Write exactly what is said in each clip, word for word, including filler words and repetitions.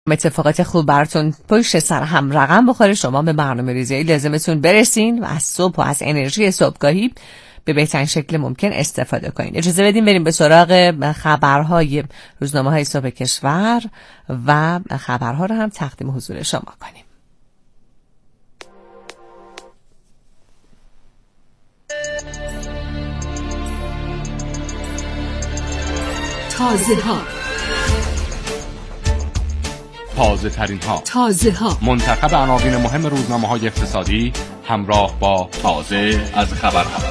اتفاقات خوب براتون پشت سر هم رقم بخوره، شما به برنامه ریزی لازمتون برسین و از صبح و از انرژی صبحگاهی به بهترین شکل ممکن استفاده کنین. اجازه بدیم بریم به سراغ خبرهای روزنامه‌های صبح کشور و خبرها رو هم تقدیم حضور شما کنیم. تازه ها تازه ترین ها تازه ها منتخب عناوین مهم روزنامه های اقتصادی همراه با تازه از خبرها.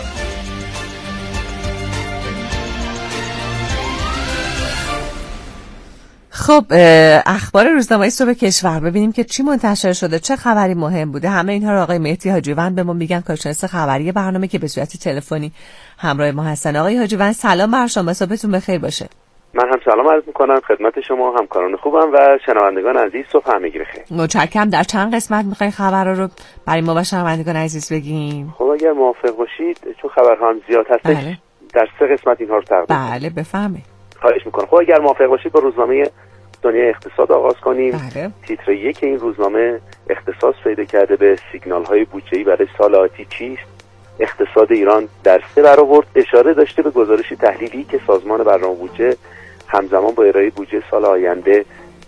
خب اخبار روزنامه صبح کشور، ببینیم که چی منتشر شده، چه خبری مهم بوده. همه اینها رو آقای مهدی حاجیوند به ما میگن، کارشناس خبری برنامه که به صورت تلفنی همراه ما هستن. آقای حاجیوند سلام بر شما، صبحتون بخیر باشه. من هم سلام عرض میکنم خدمت شما، همکاران خوبم و شنوندگان عزیز. صبح همگی بخیر. متشکرم. در چند قسمت میخواین خبرها رو برای ما و شنوندگان عزیز بگیم؟ خب اگر موافق باشید، چون خبرها هم زیاد هستش، بله. در سه قسمت اینها رو تقدیم. بله بفهمید. خواهش میکنم. خب اگر موافق باشید با روزنامه دنیای اقتصاد آغاز کنیم. بله. تیتر یک این روزنامه اختصاص پیدا کرده به سیگنال های بودجه‌ای برای سال آتی چیست؟ اقتصاد ایران در سه برآورد. اشاره داشته به گزارش تحلیلی که سازمان برنامه بودجه همزمان با ارائه بودجه سال آینده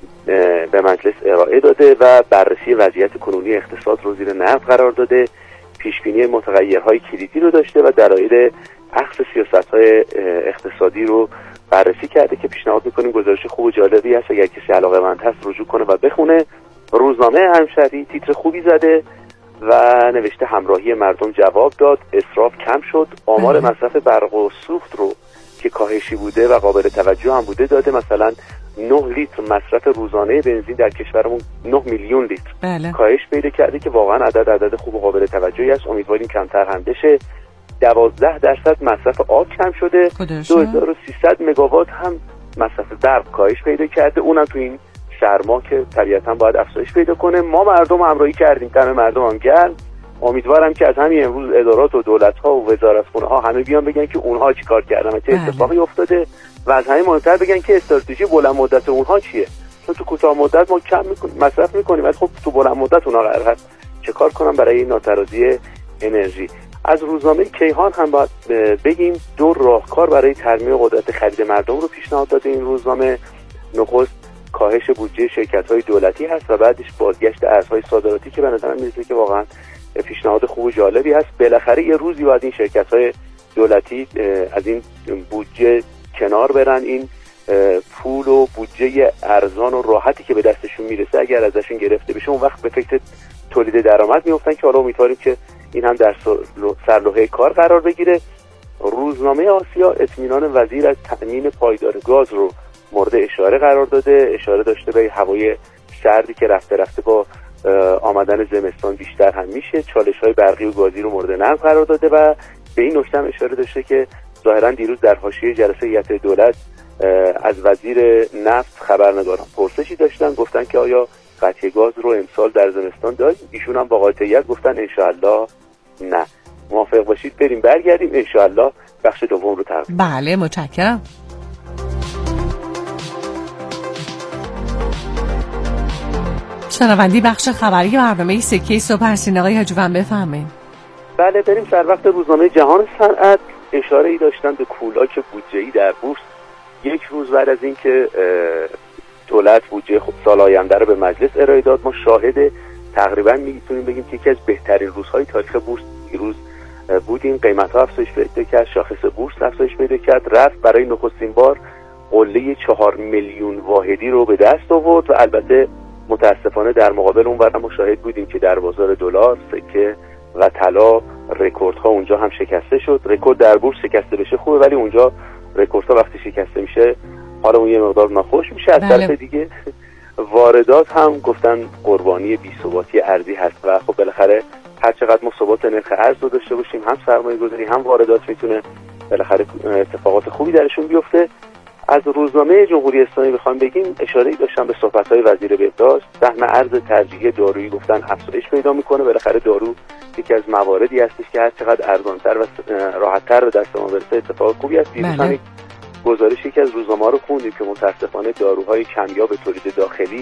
به مجلس ارائه داده و بررسی وضعیت کنونی اقتصاد رو زیر نظر قرار داده، پیشبینی متغیرهای کلیدی رو داشته و دلایل اخذ سیاست‌های اقتصادی رو بررسی کرده که پیشنهاد می‌کنیم گزارش خوب و جالبی هست، اگر کسی علاقه‌مند هست رجوع کنه و بخونه. روزنامه همشهری تیتر خوبی زده و نوشته همراهی مردم جواب داد، اسراف کم شد، آمار مصرف برق و سوخت رو که کاهشی بوده و قابل توجه هم بوده داده. مثلا نه لیتر مصرف روزانه بنزین در کشورمون نه میلیون لیتر بله. کاهش پیدا کرده که واقعا عدد عدد خوب و قابل توجهی است. امیدواریم کمتر هم بشه. دوازده درصد مصرف آب کم شده. دو هزار و سیصد مگاوات هم مصرف برق کاهش پیدا کرده، اونم تو این سرما که طبیعتا باید افزایش پیدا کنه. ما مردم همراهی کردیم، دم مردم هم گرم. امیدوارم که از همین امروز ادارات و دولت‌ها و وزارتخونه ها همه بیان بگن که اونها چی کار کردن و چه اتفاقی افتاده و از همین مهمتر بگن که استراتژی بلند مدت اونها چیه. چون تو کوتاه مدت ما کم میکنیم، مصرف میکنیم، ولی خب تو بلند مدت اونها قرار هست چه کار کنن برای این ناترازی انرژی. از روزنامه کیهان هم باید بگیم دو راهکار برای ترمیم قدرت خرید مردم رو پیشنهاد داده این روزنامه. نخست کاهش بودجه شرکت‌های دولتی هست و بعدش بازگشت ارزهای صادراتی که به نظر میاد که واقعا پیشنهاد خوب و جالبی هست. بالاخره یه روزی باید این شرکت‌های دولتی از این بودجه کنار برن. این پول و بودجه ارزان و راحتی که به دستشون میرسه اگر ازشون گرفته بشه، اون وقت به فکر تولید درآمد میافتن که حالا امیدواریم که این هم در سرلوحه کار قرار بگیره. روزنامه آسیا اطمینان وزیر از تأمین پایدار گاز رو مورد اشاره قرار داده. اشاره داشته به هوای سردی که رفته رفته با آمدن زمستان بیشتر هم میشه. چالش‌های برقی و گازی رو مورد نظر قرار داده و به این نکته هم اشاره داشته که ظاهراً دیروز در حاشیه جلسه هیئت دولت از وزیر نفت خبرنگاران پرسشی داشتن، گفتن که آیا قطعی گاز رو امسال در زمستان داریم؟ ایشون هم با قاطعیت گفتن انشاءالله نه. موافق باشید بریم برگردیم انشاءالله بخش دوم رو تقدیم. بله متشکرم. شنوندی بخش خبری برنامه سکه صبح هستین. آقای حاجیوند بفرمایید. بله بریم سر وقت روزنامه جهان صنعت. اشاره ای داشتن به کولاک بودجه‌ای در بورس یک روز بعد از اینکه دولت بودجه خب سال آینده رو به مجلس ارائه داد. ما شاهد تقریبا میتونیم بگیم که یکی از بهترین روزهای تاریخ بورس دیروز بودیم. قیمت‌ها افزایش پیدا کرد، شاخص بورس افزایش پیدا کرد، رفت برای نخستین بار قله چهار میلیون واحدی رو به دست آورد و البته متاسفانه در مقابل اون ور ما شاهد بودیم که در بازار دلار، سکه و طلا رکوردها اونجا هم شکسته شد. رکورد در بورس شکسته بشه خوبه، ولی اونجا رکوردها وقتی شکسته میشه حالا اون یه مقدار ناخوش میشه. از طرف دیگه واردات هم گفتن قربانی بی‌ثباتی ارزی هست و خب بالاخره هر چقدر ما ثبات نرخ ارز رو داشته باشیم، هم سرمایه‌گذاری هم واردات میتونه بالاخره اتفاقات خوبی درشون بیفته. از روزنامه جمهوری اسلامی بخوام بگیم اشاره‌ای داشتم به صحبت‌های وزیر بهداشت. سهم ارز ترجیحی دارویی گفتن افزایش پیدا میکنه. بالاخره دارو یکی از مواردی هستش که هر چقدر ارزان‌تر و راحت‌تر به دست ما برسه اتفاق خوبی است. دیروز هم گزارش یکی از روزنامه‌ها رو خوندیم که متأسفانه داروهای کمیاب تولید داخلی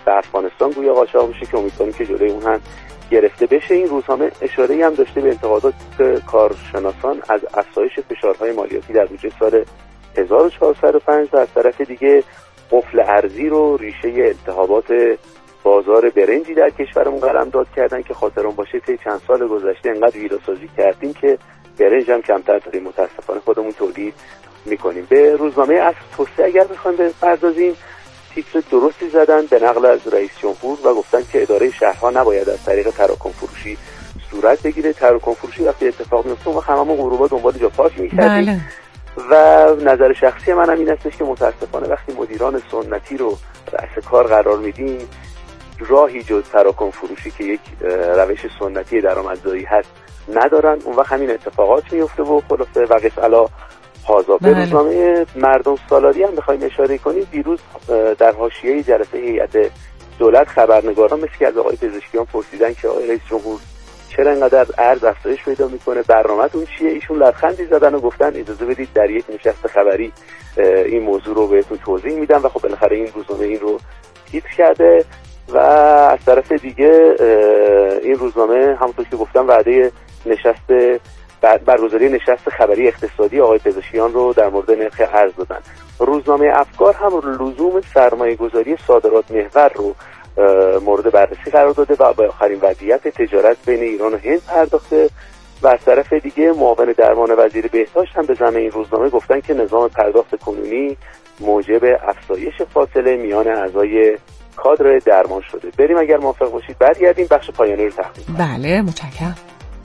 به افغانستان گویا قاچاق میشه که امیدواریم که جلوی اون هم گرفته بشه. این روزنامه اشاره‌ای هم داشته به انتقادات کارشناسان از افزایش فشارهای مالیاتی در بودجه سال هزار و چهارصد و پنج و از طرف دیگه قفل ارزی رو ریشه التهابات بازار برنجی در کشورمون قلمداد کردن که خاطرون باشه طی چند سال گذشته انقدر ویلاسازی کردیم که برنج هم کمتر داریم متاسفانه خودمون تولید میکنیم. به روزنامه عصر توسعه اگر بخوایم بپردازیم، تیتر درستی زدن به نقل از رئیس جمهور و گفتن که اداره شهرها نباید از طریق تراکم فروشی صورت بگیره. تراکم فروشی وقتی اتفاق میفته ما هممون غروبا دنبال جا پارک میکردیم. بله. و نظر شخصی من هم این هستش که متاسفانه وقتی مدیران سنتی رو رأس کار قرار میدیم، راهی جز تراکم فروشی که یک روش سنتی درآمدزایی هست ندارن. اون وقت همین اتفاقات میفته و خلاصه وقف علا حاضا. به روزنامه مردم سالاری هم بخوایم اشاره کنیم، دیروز در حاشیه جلسه هیئت دولت خبرنگاران مثل که از آقای پزشکیان پرسیدن که آقای رئیس جمهور چرا انقدر ارز افزایش پیدا میکنه، برنامه‌تون چیه؟ ایشون لبخندی زدن و گفتن اجازه بدید در یک نشست خبری این موضوع رو بهتون توضیح میدم و خب بالاخره این روزنامه این رو تیتر کرده. و از طرف دیگه این روزنامه همونطور که گفتم وعده نشست برگزاری نشست خبری اقتصادی آقای پزشکیان رو در مورد نرخ ارز دادن. روزنامه افکار هم لزوم سرمایه گذاری صادرات محور رو مورد بررسی قرار داده و به آخرین وضعیت تجارت بین ایران و هند پرداخته. و از طرف دیگه معاون درمان وزیر بهداشت هم به ضمن این روزنامه گفتن که نظام پرداخت کنونی موجب افزایش فاصله میان اعضای کادر درمان شده. بریم اگر موافق باشید برگردیم بخش پایانی رو تقدیم کنیم. بله متشکرم.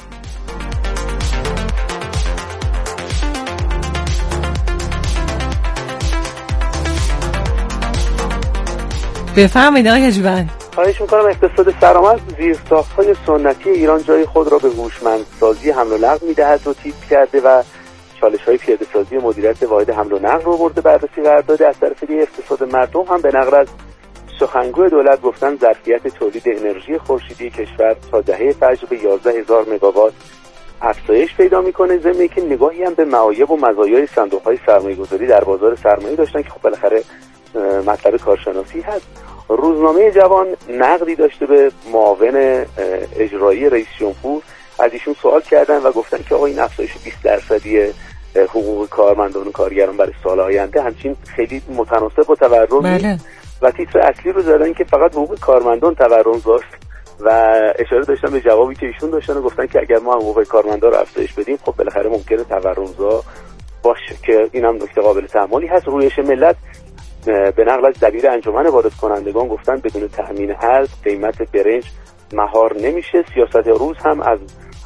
بفرمایید آقای حاجی‌وند. خواهش میکنم. اقتصاد سرآمد زیرساخت‌های سنتی ایران جای خود را به هوشمندسازی حمل و نقل می‌دهد و تیپ کرده و چالش‌های پیاده‌سازی مدیریت واحد حمل و نقل رو مورد بررسی قرار داده. از طرف دیگه اقتصاد مردم هم به نقل از سخنگوی دولت گفتن ظرفیت تولید انرژی خورشیدی کشور تا دهه فجر به یازده هزار مگاوات افزایش پیدا میکنه. ضمن اینکه نگاهی هم به معایب و مزایای صندوق‌های سرمایه‌گذاری در بازار سرمایه داشتن که خب بالاخره مطلب کارشناسی هست. روزنامه جوان نقدی داشته به معاون اجرایی رئیس جمهور، از ایشون سوال کردن و گفتن که آقا این افزایش بیست درصدی حقوق کارمندان و کارگران برای سال آینده همچین خیلی متناسب با تورم نیست و تیتر اصلی رو زدن که فقط حقوق کارمندان تورم داشت و اشاره داشتن به جوابی که ایشون داشتن و گفتن که اگر ما حقوق کارمندان رو افزایش بدیم خب بالاخره ممکنه تورمزا باشه که اینم نکته قابل تأملی هست. رویش ملت به نقل از دبیر انجمن وارد کنندگان گفتن بدون تأمین ارز قیمت برنج مهار نمیشه. سیاست روز هم از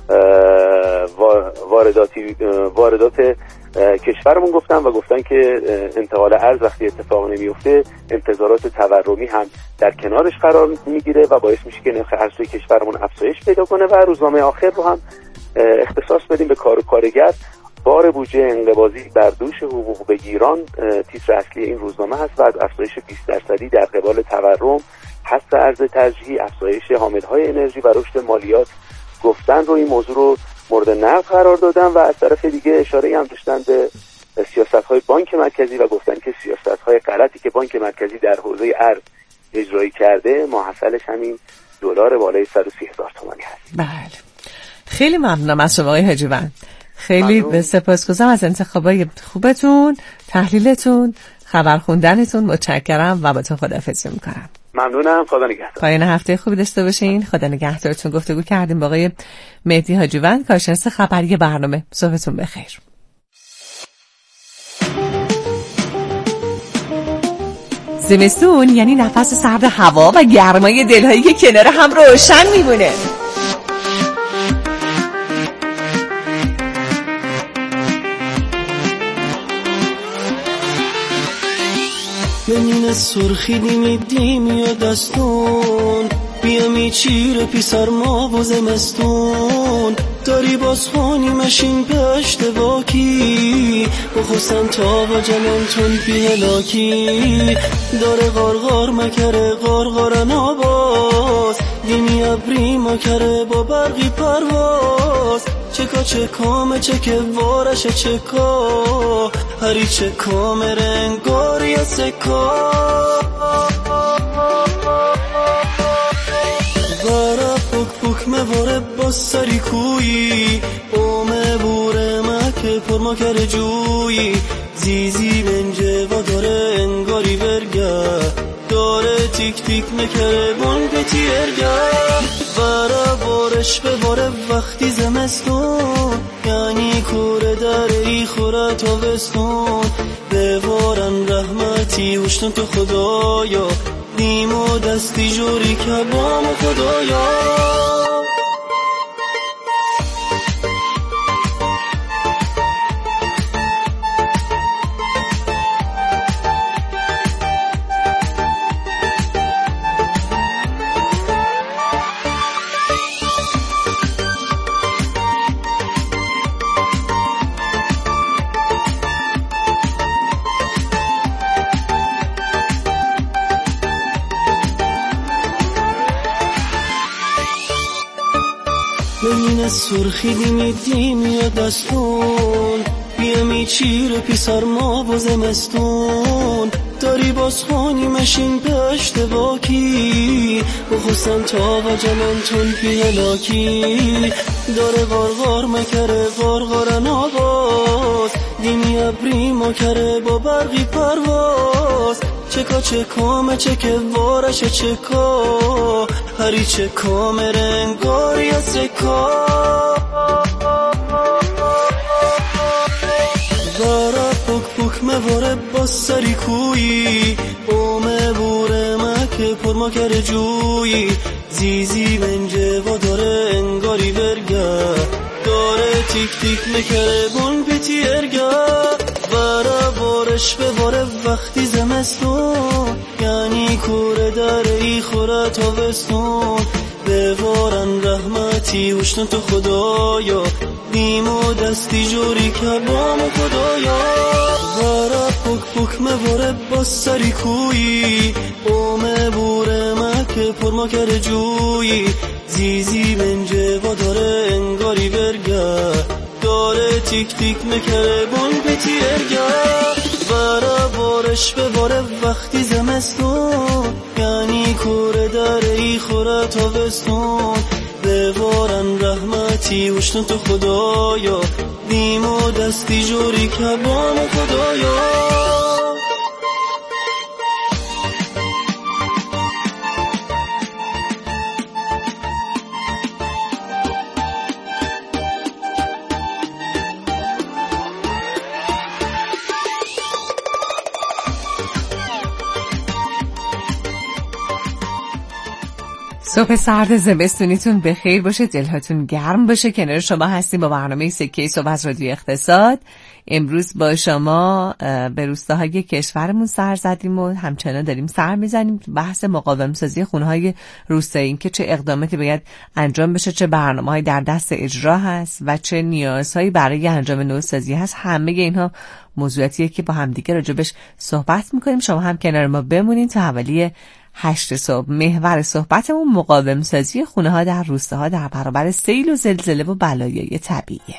وارداتی واردات کشورمون گفتن و گفتن که انتقال ارز وقتی اتفاق نمیفته انتظارات تورمی هم در کنارش قرار میگیره و باعث میشه که نرخ ارز توی کشورمون افزایش پیدا کنه. و روزنامه آخر رو هم اختصاص بدیم به کار و کارگر. بار بودجه انقباضی بر دوش حقوق بگیران تیتر اصلی این روزنامه هست و از افزایش بیست درصدی در قبال تورم، حذف ارز ترجیحی، افزایش حاملهای انرژی و رشد مالیات گفتن رو این موضوع رو مورد نقد قرار دادن. و از طرف دیگه اشاره هم داشتن به سیاست‌های بانک مرکزی و گفتن که سیاست‌های غلطی که بانک مرکزی در حوزه ارز اجرایی کرده ماحصلش همین دلار بالای صد و سی هزار تومانی هست. بله خیلی ممنونم از شما آقای حاجی‌وند. خیلی به سپاسگزارم از انتخابای خوبتون، تحلیلتون، خبر خوندنتون. متشکرم و با تو خداحافظی می‌کنم. ممنونم. خدا نگهدار. پایان هفته خوبی داشته باشین. خدا نگهدارتون. گفتگو کردیم با آقای مهدی حاجی‌وند، کارشناس خبری برنامه. صبحتون بخیر. زمستون یعنی نفس سرد هوا و گرمای دلهایی که کنار هم روشن میمونه. منین سرخی دیمیدیم یا دستون بیامی چیر پی سرما و زمستون داری باز خونی مشین پشت واکی بخوستن تا با جمانتون بیلاکی داره غارغار مکره غارغارن آباز دیمی ابری مکره با برقی پرواز چکا چکامه چکه وارش چکا هری چکامه رنگاری سکا مهواره با سری کویی اومه بوره مکه پر ما کر جویی زیزی بنجه و داره انگاری برگه داره تیک تیک مکره بون پتی ارگه برا بارش به باره وقتی زمستون یعنی کوره در ای خوره تابستون بوارن رحمتی وشتن تو خدایا دیم و دستی جوری کبام خدایا ببین سرخی دیمیدیم یا دستون بیمی چیر پی سرما و زمستون داری باز خونی مشین پشت باکی بخوستن تا و جمانتون پی هلاکی داره غارغار مکره غارغارن آواز دیمی ابری مکره با برقی پرواز چکا چکامه چکه وارش چکا هری چکا مرنگار یا سکا وارا پک پک مواره با سری کویی اومه بوره مکه پر ما کر جویی زیزی بنجه و داره انگاری برگه داره تیک تیک مکره بون پتی ارگه برا بارش به باره وقتی زمستون یعنی کوره در ای خوره تابستون بوارن رحمتی وشتن تو خدایا دیم و دستی جوری کبام خدایا برا پک پک مواره با سری کویی اومه بوره مکه پر ما کر جویی زیزی بنجه و داره انگاری برگه داره تیک تیک مکره بون پتی ارگه برا بارش به باره وقتی زمستون یعنی کوره در ای خوره تابستون بوارن رحمتی وشتن تو خدایا دیم و دستی جوری کبام خدایا صبح سرد زمستونیتون بخیر باشه، دلهاتون گرم باشه. کنار شما هستیم با برنامه سکه صبح از رادیو اقتصاد. امروز با شما به روستاهای کشورمون سر زدیم و همچنان داریم سر میزنیم بحث مقاوم سازی خونه‌های روستایی، این که چه اقداماتی باید انجام بشه، چه برنامه‌هایی در دست اجرا هست و چه نیازهایی برای انجام نوسازی هست. همه اینها موضوعاتیه که با همدیگه راجبش صحبت میکنیم. شما هم کنار ما بمونین تا حوالی هشت صبح. محور صحبتمون مقاوم سازی خونه ها در روستاها در برابر سیل و زلزله و بلایای طبیعیه.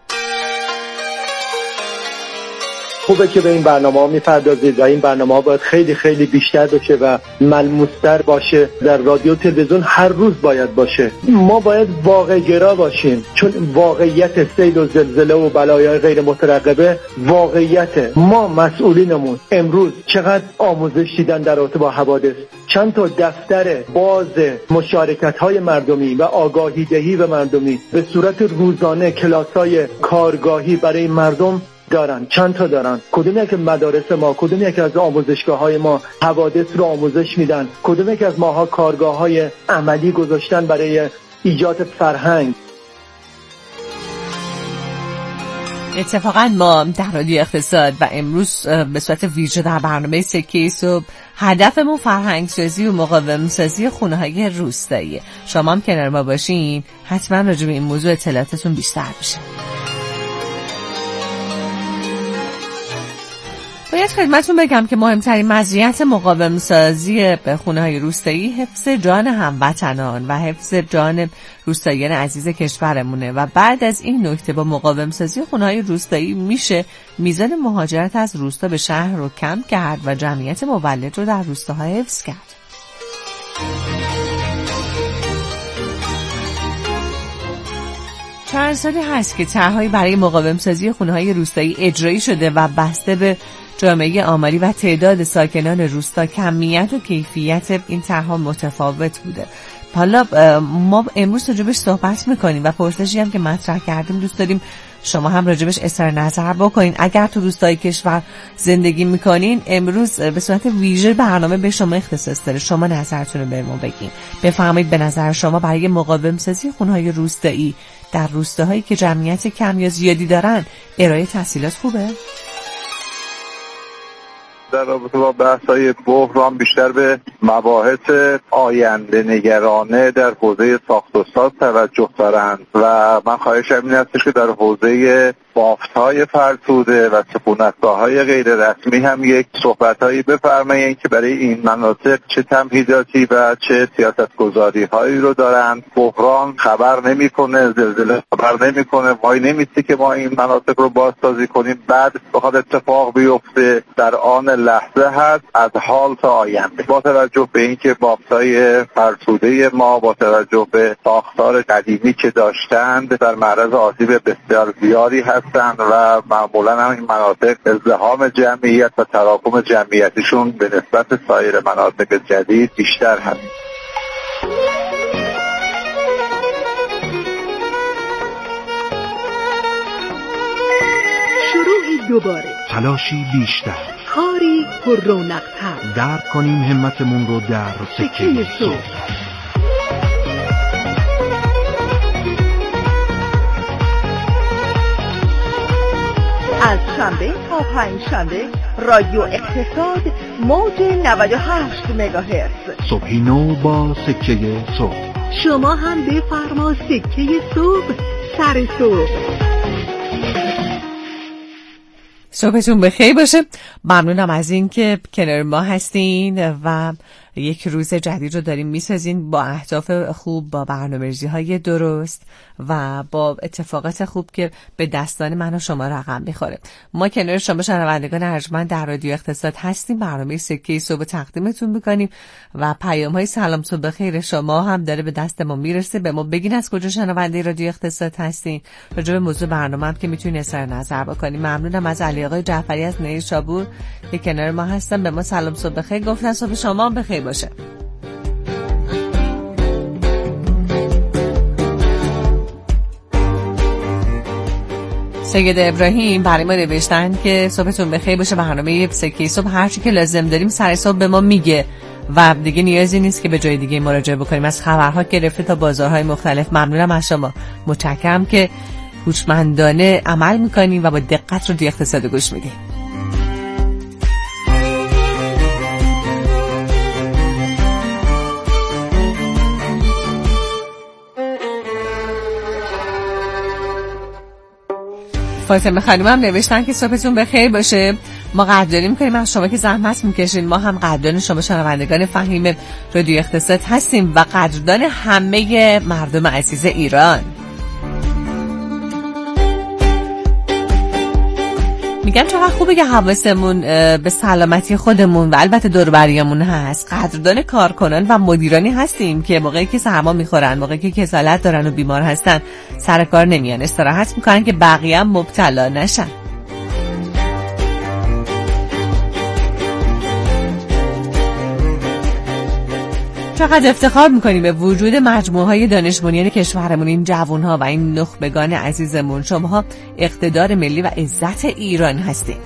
خوبه که به این برنامه ها میپردازید و این برنامه ها باید خیلی خیلی بیشتر بشه و ملموستر باشه. در رادیو تلویزیون هر روز باید باشه. ما باید واقع گرا باشیم، چون واقعیت سیل و زلزله و بلایای غیر مترقبه واقعیت. ما مسئولینمون امروز چقدر آموزش دیدن در رابطه با حوادث، چند تا دفتر باز مشارکت های مردمی و آگاهی دهی به مردمی به صورت روزانه کلاس‌های کارگاهی برای مردم دارن، چند تا دارن. کدوم یک مدارس ما، کدوم یک از آموزشگاه های ما حوادث رو آموزش میدن، کدوم یک از ماها کارگاه های عملی گذاشتن برای ایجاد فرهنگ. اتفاقا ما در رادیو اقتصاد و امروز به صورت ویژه در برنامه سکه صبح هدفمون فرهنگ سازی و مقاوم سازی خونه های روستایی. شما هم کنار ما باشین، حتما راجع به این موضوع اطلاعاتتون بیشتر بشه. باید خدمتون بگم که مهمترین مزیت مقاوم سازی به خونه های روستایی حفظ جان هموطنان و حفظ جان روستاییان عزیز کشورمونه و بعد از این نکته با مقاوم سازی خونه های روستایی میشه میزان مهاجرت از روستا به شهر رو کم کرد و جمعیت مولد رو در روستاها حفظ کرد. چند سالی هست که طرح‌هایی برای مقاوم سازی خونه‌های روستایی اجرایی شده و بسته به جامعه آماری و تعداد ساکنان روستا کمیت و کیفیت این طرح‌ها متفاوت بوده. حالا ما امروز راجبش صحبت میکنیم و پرسشی هم که مطرح کردیم دوست داریم شما هم راجبش اظهار نظر بکنین. اگر تو روستای کشور زندگی میکنین امروز به صورت ویژه برنامه به شما اختصاص داره، شما نظرتون رو برمون بگین. بفرمایید به نظر شما برای مقاوم سازی خونه‌های روستایی در روستاهایی که جمعیت کم یا زیادی دارن ارائه تسهیلات خوبه؟ در رابطه با بحث‌های بحران بیشتر به مباحث آینده نگرانه در حوزه ساخت و ساز توجه دارند و من خواهشم این هستش که در حوزه بافت‌های فرسوده و سکونتگاه‌های غیر رسمی هم یک صحبت‌هایی بفرمایید که برای این مناطق چه تمهیداتی و چه سیاست‌گذاری‌هایی رو دارند. بحران خبر نمی‌کنه، زلزله خبر نمی‌کنه، وای نمی‌سته که ما این مناطق رو بازسازی کنیم بعد بخواد اتفاق بیفته. در آن لحظه هست از حال تا آینده با توجه به اینکه بافت‌های فرسوده ما با توجه به ساختار قدیمی که داشتند در معرض آسیب بسیار زیادی هست و معمولا هم این مناطق ازدحام جمعیت و تراکم جمعیتشون به نسبت سایر مناطق جدید بیشتر هست. شروعی دوباره، تلاشی بیشتر، کاری پر رونق‌تر، درک کنیم همتمون رو در سکه صبح. از شنبه تا پنج شنبه رادیو اقتصاد موج نود و هشت مگاهرتز. صبحی نو با سکه صبح. شما هم بفرما سکه صبح سر صبح. صبحتون بخیر باشه. ممنونم از این که کنار ما هستین و یک روز جدید رو داریم میسازین با اهداف خوب، با برنامه‌ریزی‌های درست و با اتفاقات خوب که به دستان من و شما رقم میخوره. ما کنار شما شنوندگان ارجمند در رادیو اقتصاد هستیم، برنامه سکه صبح تقدیمتون میکنیم و پیام‌های سلام صبح بخیر شما هم داره به دست ما میرسه. به ما بگین از کجا شنونده رادیو اقتصاد هستین، راجع به موضوع برنامه هم که میتونین اظهار نظر بکنین. ممنونم از علی آقای جعفری از نیشابور که کنار ما هستن، به ما سلام صبح بخیر گفتن. صبح شما هم بخیر باشه. سید ابراهیم برای ما نوشتن که صبحتون بخیر باشه، برنامه سکه صبح هر چی که لازم داریم سر صبح به ما میگه و دیگه نیازی نیست که به جای دیگه مراجعه بکنیم، از خبرها گرفته تا بازارهای مختلف. ممنونم از شما، متشکرم که هوشمندانه عمل میکنین و با دقت رو دی اقتصاد گوش میدین. فاطمه خانم هم نوشتن که صبحتون بخیر باشه، ما قدردانی میکنیم از شما که زحمت میکشین، ما هم قدردان شما شنوندگان فهیم رادیو اقتصاد هستیم و قدردان همه مردم عزیز ایران. میگم چقدر خوبه که حواسمون به سلامتی خودمون و البته دور و بریامون هست. قدردان کارکنان و مدیرانی هستیم که موقعی که سرما میخورن، موقعی که کسالت دارن و بیمار هستن سر کار نمیان، استراحت میکنن که بقیه هم مبتلا نشن. چقدر افتخار میکنیم به وجود مجموعه های دانش بنیان کشورمون، این جوانها و این نخبگان عزیزمون. شماها اقتدار ملی و عزت ایران هستید.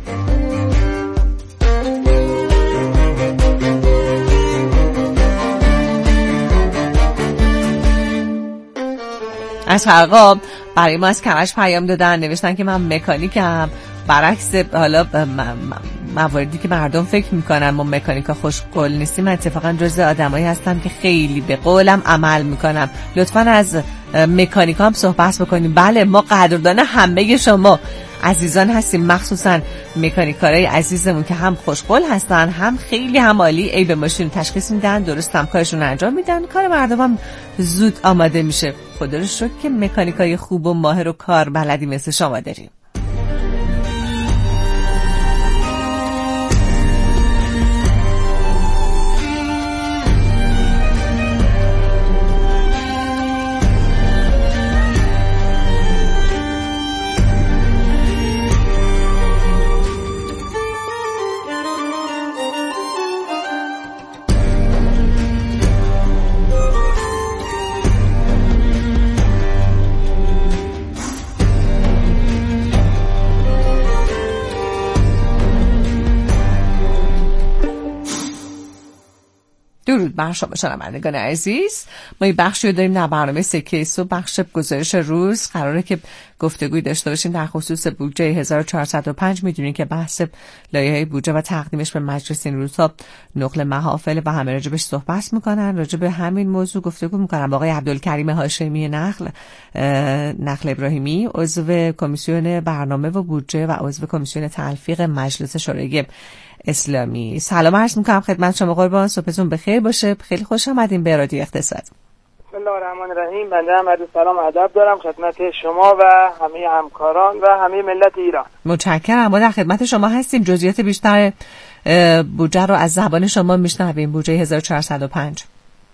از خرقاب برای ما از کرج پیام دادن، نوشتن که من مکانیکم، برعکس حالا مواردی که مردم فکر میکنن ما مکانیکا خوشقول نیستیم، من اتفاقا جزء آدمایی هستم که خیلی به قولم عمل میکنم. لطفا از مکانیکا هم صحبت بکنیم. بله، ما قدردان همه شما عزیزان هستیم، مخصوصا مکانیکارای عزیزمون که هم خوشقول هستن، هم خیلی هم عالی عیب ماشین تشخیص میدن، درست هم کارشون انجام میدن، کار مردم هم زود آماده میشه. خدا رو شکر که مکانیکای خوب و ماهر و کار بلدی مثل شما داریم. بر شما شنوندگان عزیز. ما این بخشی رو داریم در برنامه سکه صبح، بخش گزارش روز. قراره که گفتگوی داشته باشیم در خصوص بودجه هزار و چهارصد و پنج. میدونین که بحث لایحه بودجه و تقدیمش به مجلس این روزها نقل محافل و همه راجبش صحبت میکنن. راجب همین موضوع گفتگو میکنن با آقای عبدالکریم هاشمی نخل نخل ابراهیمی، عضو کمیسیون برنامه و بودجه و عضو کمیسیون تلفیق مجلس شورای اسلامی. سلام عرض میکنم خدمت شما قربان، صبحتون بخیر باشه. خیلی خوش آمدین به رادیو اقتصاد. بسم الله الرحمن الرحیم. بنده هم عرض سلام و ادب دارم خدمت شما و همه همکاران و همه ملت ایران. متشکرم. ما در خدمت شما هستیم. جزئیات بیشتر بودجه رو از زبان شما میشنویم. بودجه هزار و چهارصد و پنج.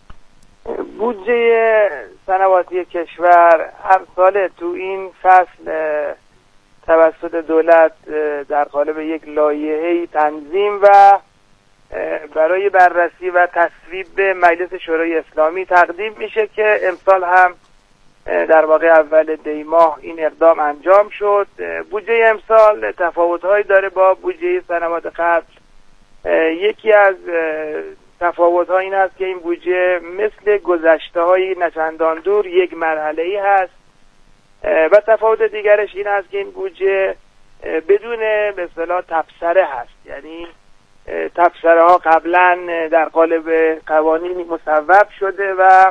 بودجه سنواتی کشور هر سال تو این فصل توسط دولت در قالب یک لایحه‌ای تنظیم و برای بررسی و تصویب به مجلس شورای اسلامی تقدیم میشه که امسال هم در واقع اول دی ماه این اقدام انجام شد. بودجه امسال تفاوت‌هایی داره با بودجه سنوات قبل. یکی از تفاوت‌ها این است که این بودجه مثل گذشته‌های نچندان دور یک مرحله‌ای هست و تفاوت دیگرش این است که این بودجه بدون به اصطلاح تبصره هست، یعنی تبصره ها قبلا در قالب قوانینی مصوب شده و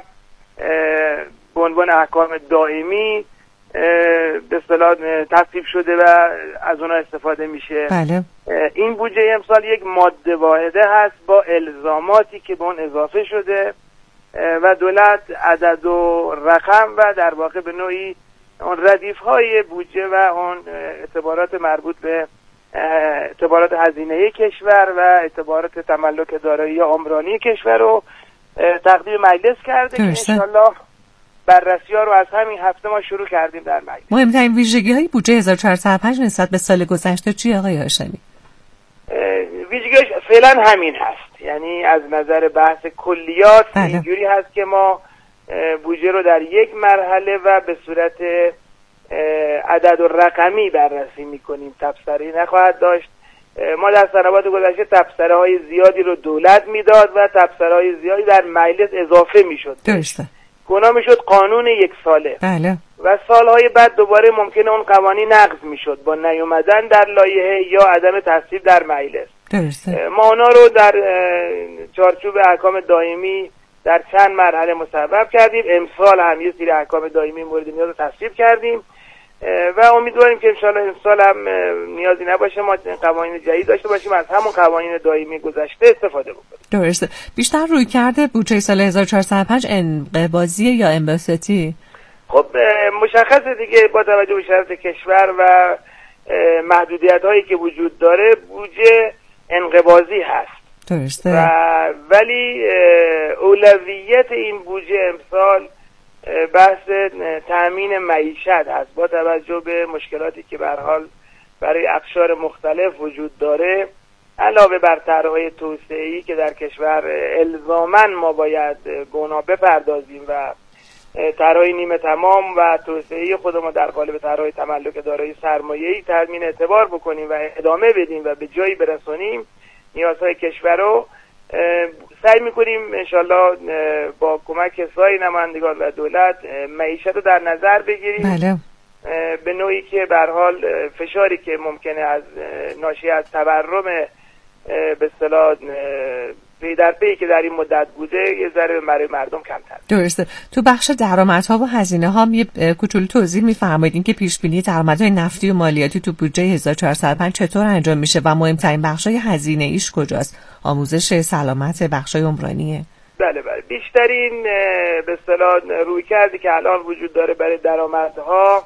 به عنوان احکام دائمی به اصطلاح تصویب شده و از اونها استفاده میشه. بله. این بودجه امسال یک ماده واحده هست با الزاماتی که به اون اضافه شده و دولت عدد و رقم و در واقع به نوعی اون ردیف های بودجه و اون اعتبارات مربوط به اعتبارات هزینه کشور و اعتبارات تملک دارایی عمرانی کشور رو تقدیم مجلس کرده که انشالله بررسی ها رو از همین هفته ما شروع کردیم در مجلس. مهمترین ویژگی های بودجه هزار و چهارصد و پنج نسبت به سال گذشته چی آقای هاشمی؟ ویژگیش فعلا همین هست، یعنی از نظر بحث کلیات بله. اینجوری هست که ما بودجه رو در یک مرحله و به صورت عدد و رقمی بررسی میکنیم، تبصره‌ای نخواهد داشت. ما در سنوات گذشته تبصره های زیادی رو دولت میداد و تبصره های زیادی در مجلس اضافه میشد. درسته. گناه میشد قانون یک ساله. بله. و سالهای بعد دوباره ممکنه اون قوانین نقض میشد با نیومدن در لایحه یا عدم تصویب در مجلس. درسته. ما اونا رو در چارچوب احکام دائمی در چند مرحله مصوب کردیم. امسال هم یه سری احکام دائمی مورد نیاز رو تصویب کردیم و امیدواریم که انشالله امسال هم نیازی نباشه ما قوانین جدید داشته باشیم، از همون قوانین دائمی گذشته استفاده بکنیم. درسته. بیشتر روی کرده بودجه سال هزار و چهارصد و پنج انقباضی یا انبساطی؟ خب مشخصه دیگه با توجه به شرایط کشور و محدودیت هایی که وجود داره بودجه انقباضی هست. درسته. و ولی اولویت این بودجه امسال بحث تأمین معیشت هست با توجه به مشکلاتی که به هر حال برای اقشار مختلف وجود داره، علاوه بر طرح‌های توسعه‌ای که در کشور الزاماً ما باید به اونا بپردازیم و طرح‌های نیمه تمام و توسعه‌ای خودمون در قالب طرح‌های تملک دارایی سرمایه‌ای تضمین اعتبار بکنیم و ادامه بدیم و به جایی برسونیم نیازهای کشور رو سعی میکنیم انشالله با کمک سایر نمایندگان و دولت معیشت رو در نظر بگیریم. بله. به نوعی که به هر حال فشاری که ممکنه از ناشی از تورم به اصطلاح پی در پی که در این مدت بوده یه ذره برای مردم کمتر. درسته. تو بخش درآمدها و هزینه ها یه کوچولو توضیح می‌فرمایید این که پیش بینی درآمدهای نفتی و مالیاتی تو بودجه هزار و چهارصد و پنج چطور انجام میشه و مهمترین بخشای هزینه ایش کجاست؟ آموزش، سلامت، بخشای عمرانیه. بله بله. بیشترین به اصطلاح رویکردی که الان وجود داره برای درآمدها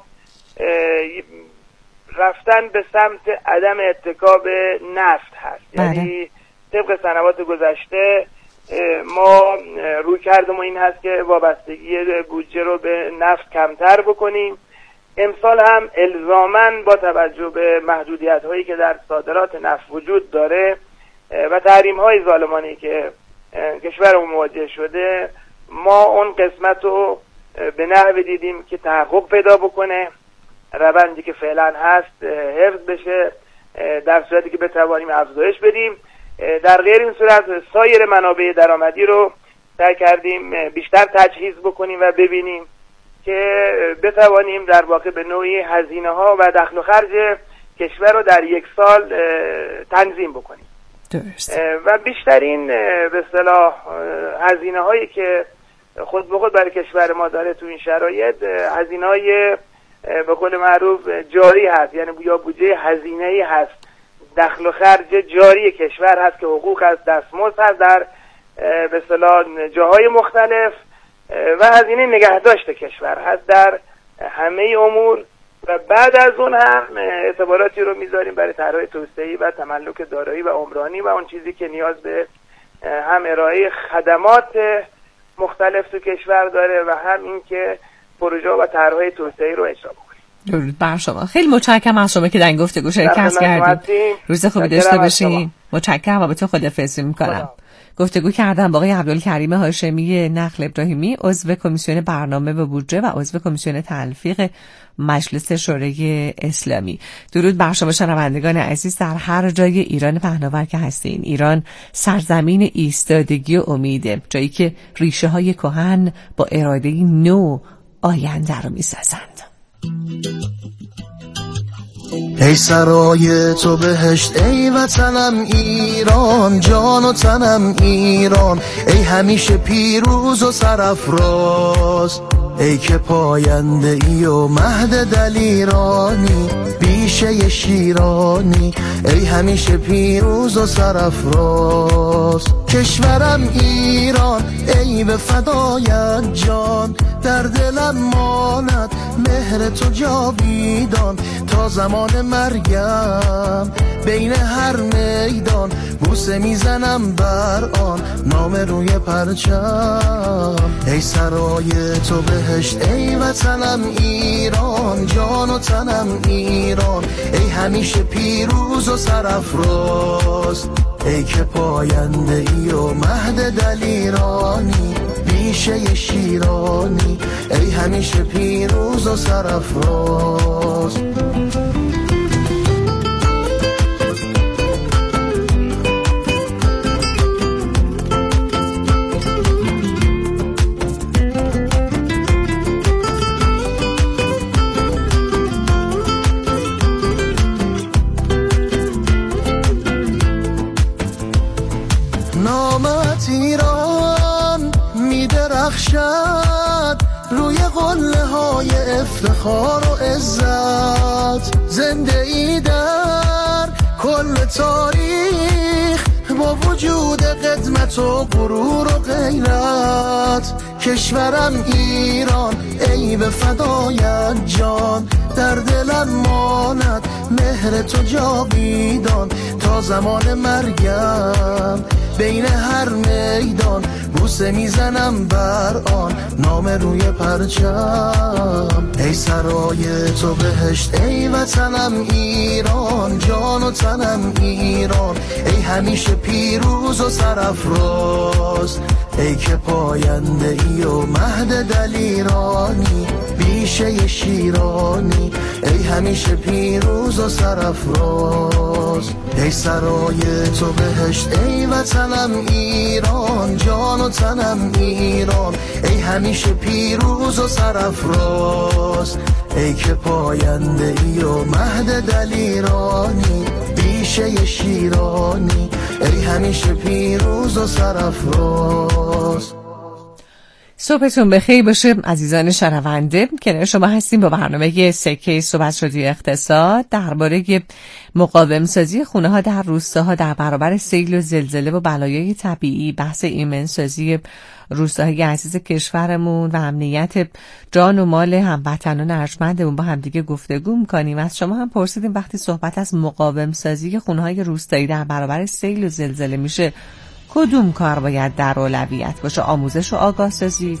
رفتن به سمت عدم اتکا به نفت هست. بله. یعنی طبق سنوات گذشته ما روی کردم این هست که وابستگی بودجه رو به نفت کمتر بکنیم. امسال هم الزاماً با توجه به محدودیت هایی که در صادرات نفت وجود داره و تحریم های ظالمانه که کشورمون مواجه شده ما اون قسمت رو به نحوی دیدیم که تحقق پیدا بکنه، روندی که فعلا هست حفظ بشه، در صورتی که بتوانیم افزایش بدیم. در غیر این صورت سایر منابع درآمدی رو سعی کردیم بیشتر تجهیز بکنیم و ببینیم که بتوانیم در واقع به نوعی هزینه ها و دخل و خرج کشور رو در یک سال تنظیم بکنیم. درست. و بیشترین به اصطلاح هزینه هایی که خود به خود برای کشور ما داره تو این شرایط هزینه های به قول معروف جاری هست، یعنی یا بودجه هزینه‌ای هست، دخل و خرج جاری کشور هست که حقوق هست، دستمزد هست در به اصطلاح جاهای مختلف و هزینه نگهداشت کشور هست در همه امور و بعد از اون هم اعتباراتی رو میذاریم برای طرح‌های توسعه‌ای و تملک دارایی و عمرانی و اون چیزی که نیاز به هم ارائه خدمات مختلف تو کشور داره و هم این که پروژه و طرح‌های توسعه‌ای رو اجرا بکنیم. درود بر شما. خیلی متشکرم از شما که در این گفتگو شرکت کردید. روز خوبی داشته باشین. متشکرم و با تو خداحافظی می‌کنم. گفتگو کردم با آقای عبدالکریم هاشمی نخل ابراهیمی، عضو کمیسیون برنامه و بودجه و عضو کمیسیون تلفیق مجلس شورای اسلامی. درود بر شما شنوندگان عزیز در هر جای ایران پهناور که هستین. ایران سرزمین ایستادگی و امیده، جایی که ریشه های کهن با اراده نو آینده رو میسازند. ای سرای تو بهشت، ای وطنم ایران، جان و تنم ایران، ای همیشه پیروز و سرافراز، ای که پاینده ای و مهد دلیرانی، بیشه شیرانی، ای همیشه پیروز و سرافراز. کشورم ایران، ای به فدایت جان، در دلم ماند مهر تو جاویدان، تا زمان مرگم بین هر میدان، بوسه میزنم بر آن نام روی پرچم. ای سرای تو بهشت، ای وطنم ایران، جان و تنم ایران، ای همیشه پیروز و سرافراز، ای که پاینده ای و مهد دلیرانی، بیشه شیرانی، ای همیشه پیروز و سرافراز. نامت ایران میدرخشد روی قله های افتخار و عزت، زنده ای در کل تاریخ با وجود قدمت و غرور و غیرت. کشورم ایران، ای به فدایت جان، در دلم ماند مهر تو جاویدان، تا زمان مرگم بین هر میدان، بوسه میزنم بر آن نام روی پرچم. ای سرای تو بهشت، ای وطنم ایران، جان و تنم ایران، ای همیشه پیروز و سرافراز، ای که پاینده ای و مهد دلیرانی، بیشه شیرانی، ای همیشه پیروز و سرافراز. ای سرای تو بهشت، ای وطنم ایران، جان و تنم ایران، ای همیشه پیروز و سرافراز، ای که پاینده ای و مهد دلیرانی، بیشه شیرانی، ای همیشه پیروز و سرافراز. صبحتون بخیر باشه عزیزان شنونده. کنار شما هستیم با برنامه سکه صحبت شدی اقتصاد درباره مقاوم سازی خونه ها در روستاها در برابر سیل و زلزله و بلایای طبیعی، بحث ایمن سازی روستاهای عزیز کشورمون و امنیت جان و مال هموطنان ارجمندمون با همدیگه گفتگو می‌کنیم. از شما هم پرسیدیم وقتی صحبت از مقاوم سازی خونه های روستایی در برابر سیل و زلزله میشه کدوم کار باید در اولویت باشه؟ آموزش و آگاه سازی،